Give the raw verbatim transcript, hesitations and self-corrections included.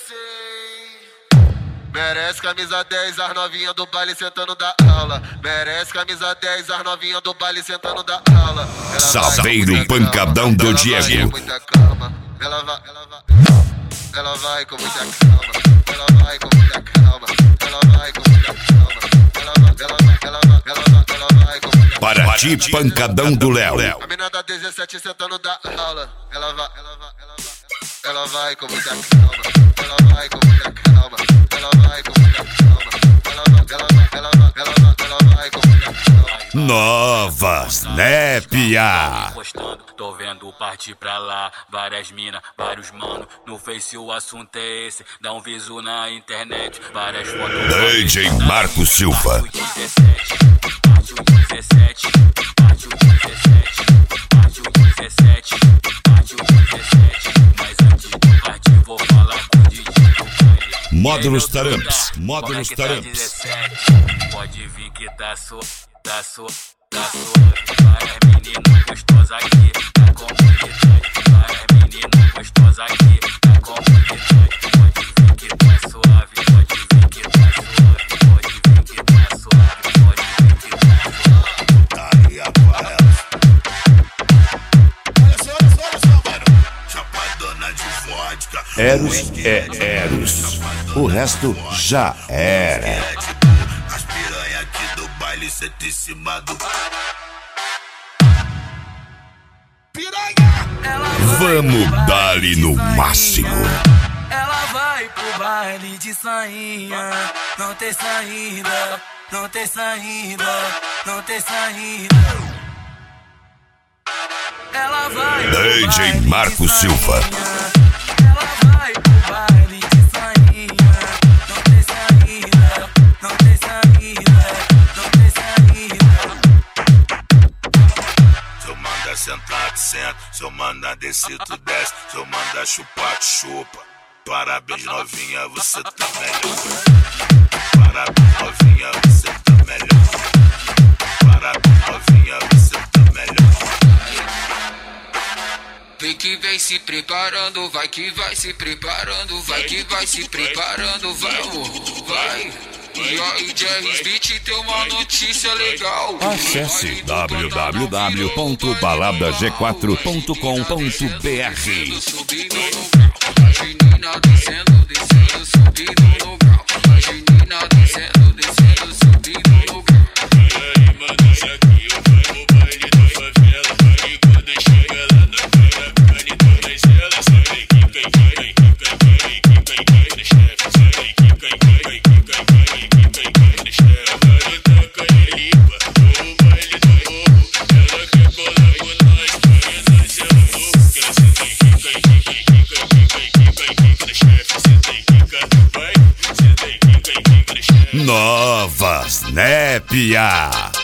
Merece camisa dez, as novinha do baile sentando da aula. Merece camisa dez, as novinha do baile sentando da aula. Saveiro pancadão do Diego. Muita calma. Ela vai, ela vai, ela vai com muita calma. Ela vai com muita calma. Ela vai com muita calma. Ela vai, ela vai, ela vai, ela vai, ela vai com muita calma. Para ti, pancadão do Léo. A mina da dezessete sentando da aula. Ela vai, ela vai, ela vai. Ela vai com muita calma. Ela vai com muita calma. Ela vai com muita calma. Ela vai, ela vai, ela vai, ela vai, ela vai com muita calma. Novas, né, pia? Postando, tô vendo partir pra lá. Várias mina, vários mano. No Face o assunto é esse. Dá um visu na internet. Várias fotos. D J Marco Silva. Parte o dezessete, parte o dezessete, parte o dezessete, parte o dezessete, parte o dezessete. Mas antes de partir vou falar com o D J. Módulos Taramps, Módulos Taramps. Pode vir que tá so, tá so, tá suave. Várias meninas gostosas aqui na comunidade. Várias meninas gostosas aqui na comunidade. Pode vir que tá suave, pode vir que tá suave, pode vir que tá suave, pode vir que tá suave. Daria pra elas. Olha só, olha só, olha só, mano. Chapadona de vodka. Eros é Eros. O resto já era. As piranha aqui do baile, senta em cima do piranha. Vamos dar-lhe no máximo. Ela vai pro baile de sainha. Não tem saída, não tem saída, não tem saída. Ela vai pro D J baile Marco de Silva. sainha. Ela vai pro baile de sainha. Não tem saída, não tem saída, não tem saída. Se eu mandar sentar, tu senta. Se eu mandar descer, tu desce. Se eu mandar chupar, tu chupa. Parabéns, novinha, você tá melhor. Parabéns, novinha, você tá melhor. Parabéns, novinha, você tá melhor. Vem que vem se preparando, vai que vai se preparando, vai que vai se preparando, vai, amor, vai. E aí, Jerry Beat tem uma notícia legal. Acesse w w w ponto balada g quatro ponto com ponto b r. Subindo no grau, as meninas descendo, descendo, subindo no grau. As meninas descendo, descendo, subindo no grau. Aí, mano, isso aqui vai no baile da favela. Aí quando chega lá na praia, baile todas elas. Sai daqui, cai, cai, cai, cai, cai, cai, cai, cai, chefe. Sai daqui, cai, cai, cai, cai, cai, cai, cai, chefe. Garota carilimba, o baile do morro. Ela quer colar com nós, porque nós é o novo. Que ela senta aqui, cai, cai, cai, cai, cai, cai, cai, cai, chefe. Senta aqui, cai, vai. Senta aqui, cai, cai, chefe. Novas, né, pia?